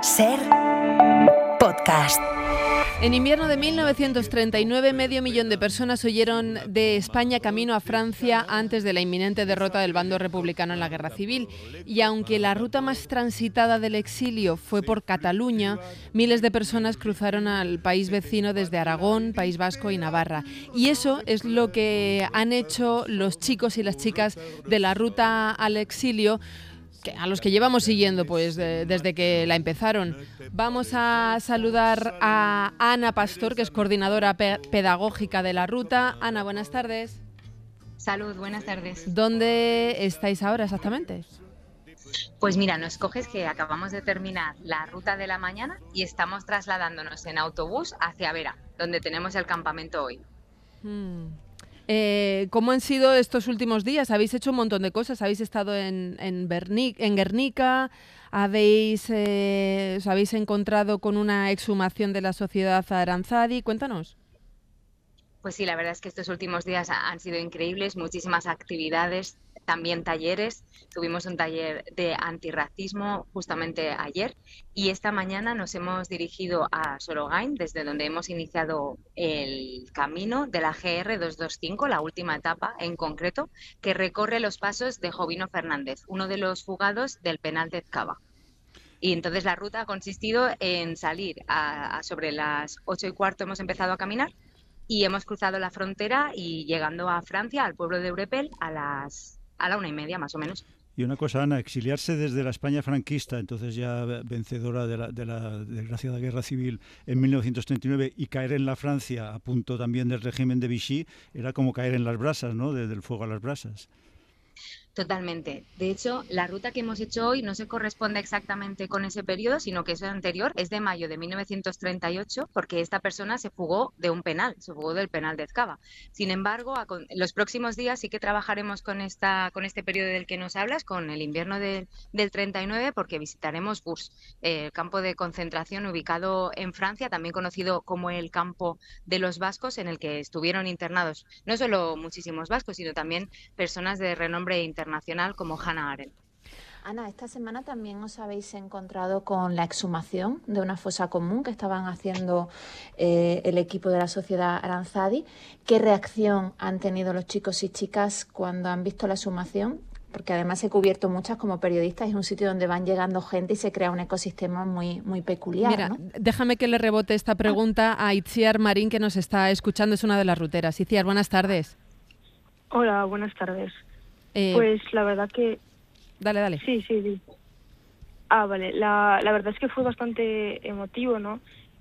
Ser podcast. En invierno de 1939, 500.000 de personas huyeron de España camino a Francia antes de la inminente derrota del bando republicano en la Guerra Civil. Y aunque la ruta más transitada del exilio fue por Cataluña, miles de personas cruzaron al país vecino desde Aragón, País Vasco y Navarra. Y eso es lo que han hecho los chicos y las chicas de la ruta al exilio, a los que llevamos siguiendo desde que la empezaron. Vamos a saludar a Ana Pastor, que es coordinadora pedagógica de la ruta. Ana, buenas tardes. Salud, buenas tardes. ¿Dónde estáis ahora exactamente? Pues mira, nos coges que acabamos de terminar la ruta de la mañana y estamos trasladándonos en autobús hacia Vera, donde tenemos el campamento hoy. ¿Cómo han sido estos últimos días? Habéis hecho un montón de cosas. Habéis estado en Guernica, os habéis encontrado con una exhumación de la Sociedad Aranzadi. Cuéntanos. Pues sí, la verdad es que estos últimos días han sido increíbles, muchísimas actividades, también talleres. Tuvimos un taller de antirracismo justamente ayer y esta mañana nos hemos dirigido a Sorogain, desde donde hemos iniciado el camino de la GR 225, la última etapa en concreto, que recorre los pasos de Jovino Fernández, uno de los fugados del penal de Ezkaba. Y entonces la ruta ha consistido en salir sobre las 8:15 hemos empezado a caminar y hemos cruzado la frontera y llegando a Francia, al pueblo de Eurepel, a la 1:30 más o menos. Y una cosa, Ana, exiliarse desde la España franquista, entonces ya vencedora de la desgraciada guerra civil en 1939, y caer en la Francia a punto también del régimen de Vichy, era como caer en las brasas, ¿no? Del fuego a las brasas. Totalmente. De hecho, la ruta que hemos hecho hoy no se corresponde exactamente con ese periodo, sino que es anterior, es de mayo de 1938, porque esta persona se fugó de un penal, se fugó del penal de Ezkaba. Sin embargo, los próximos días sí que trabajaremos con este periodo del que nos hablas, con el invierno del 39, porque visitaremos Bourges, el campo de concentración ubicado en Francia, también conocido como el campo de los vascos, en el que estuvieron internados no solo muchísimos vascos, sino también personas de renombre internacional como Hannah Arendt. Ana, esta semana también os habéis encontrado con la exhumación de una fosa común que estaban haciendo el equipo de la Sociedad Aranzadi. ¿Qué reacción han tenido los chicos y chicas cuando han visto la exhumación? Porque además he cubierto muchas como periodista, es un sitio donde van llegando gente y se crea un ecosistema muy, muy peculiar. Mira, ¿no? Déjame que le rebote esta pregunta a Itziar Marín, que nos está escuchando, es una de las ruteras. Itziar, buenas tardes. Hola, buenas tardes. Pues la verdad que... Dale. Sí. Vale. La verdad es que fue bastante emotivo, ¿no?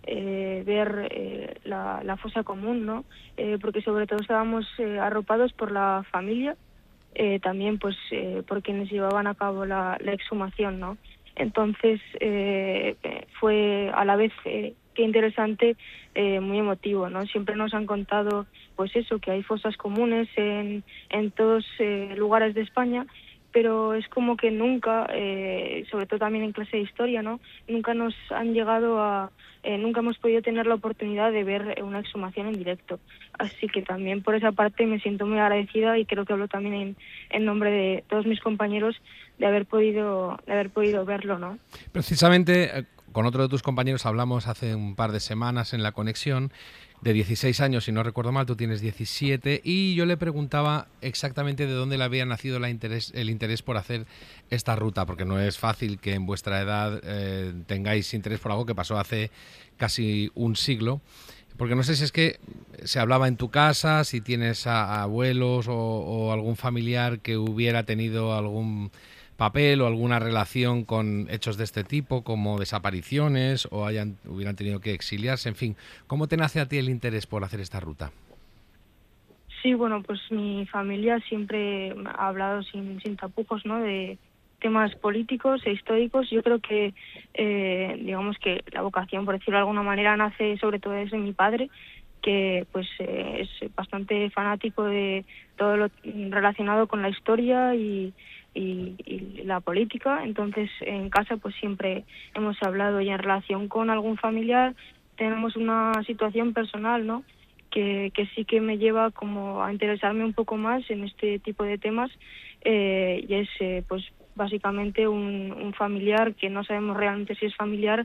Ver la fosa común, ¿no? Porque sobre todo estábamos arropados por la familia, también pues por quienes llevaban a cabo la exhumación, ¿no? Entonces fue a la vez que interesante, muy emotivo, ¿no? Siempre nos han contado, pues eso, que hay fosas comunes en todos lugares de España, pero es como que nunca, sobre todo también en clase de historia, ¿no? Nunca nos han llegado nunca hemos podido tener la oportunidad de ver una exhumación en directo. Así que también por esa parte me siento muy agradecida y creo que hablo también en nombre de todos mis compañeros de haber podido verlo, ¿no? Precisamente con otro de tus compañeros hablamos hace un par de semanas en La Conexión, de 16 años, si no recuerdo mal, tú tienes 17, y yo le preguntaba exactamente de dónde le había nacido el interés por hacer esta ruta, porque no es fácil que en vuestra edad tengáis interés por algo que pasó hace casi un siglo, porque no sé si es que se hablaba en tu casa, si tienes a abuelos o algún familiar que hubiera tenido algún papel o alguna relación con hechos de este tipo, como desapariciones o hubieran tenido que exiliarse, en fin. ¿Cómo te nace a ti el interés por hacer esta ruta? Sí, bueno, pues mi familia siempre ha hablado sin tapujos, ¿no?, de temas políticos e históricos. Yo creo que, digamos que la vocación, por decirlo de alguna manera, nace sobre todo desde mi padre, que pues es bastante fanático de todo lo relacionado con la historia y la política. Entonces en casa pues siempre hemos hablado, y en relación con algún familiar tenemos una situación personal, ¿no?, que sí que me lleva como a interesarme un poco más en este tipo de temas, y es pues básicamente un familiar que no sabemos realmente si es familiar,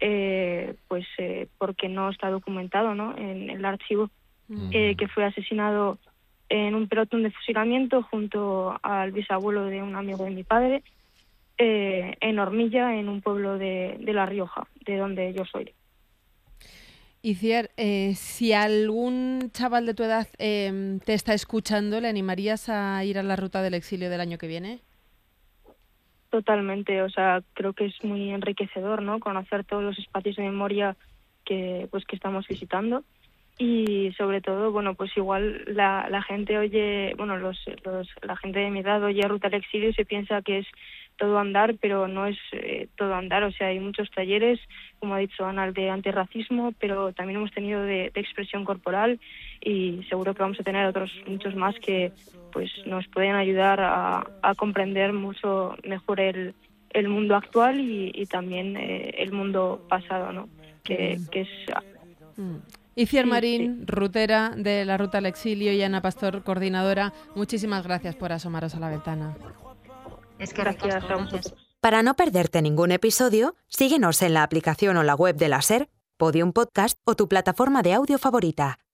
porque no está documentado, ¿no?, en el archivo, que fue asesinado en un pelotón de fusilamiento junto al bisabuelo de un amigo de mi padre, en Hormilla, en un pueblo de La Rioja, de donde yo soy. Itziar, si algún chaval de tu edad te está escuchando, ¿le animarías a ir a la ruta del exilio del año que viene? Totalmente, o sea, creo que es muy enriquecedor, ¿no?, conocer todos los espacios de memoria que estamos visitando. Y sobre todo, bueno, pues igual la gente oye, bueno, la gente de mi edad oye Ruta al Exilio y se piensa que es todo andar, pero no es todo andar. O sea, hay muchos talleres, como ha dicho Ana, de antirracismo, pero también hemos tenido de expresión corporal, y seguro que vamos a tener otros muchos más que pues nos pueden ayudar a comprender mucho mejor el mundo actual y también el mundo pasado, ¿no? Que es... Itziar Marín, rutera de la Ruta al Exilio, y Ana Pastor, coordinadora, muchísimas gracias por asomaros a la ventana. Es que Gracias a vosotros. Para no perderte ningún episodio, síguenos en la aplicación o la web de la SER, Podium Podcast o tu plataforma de audio favorita.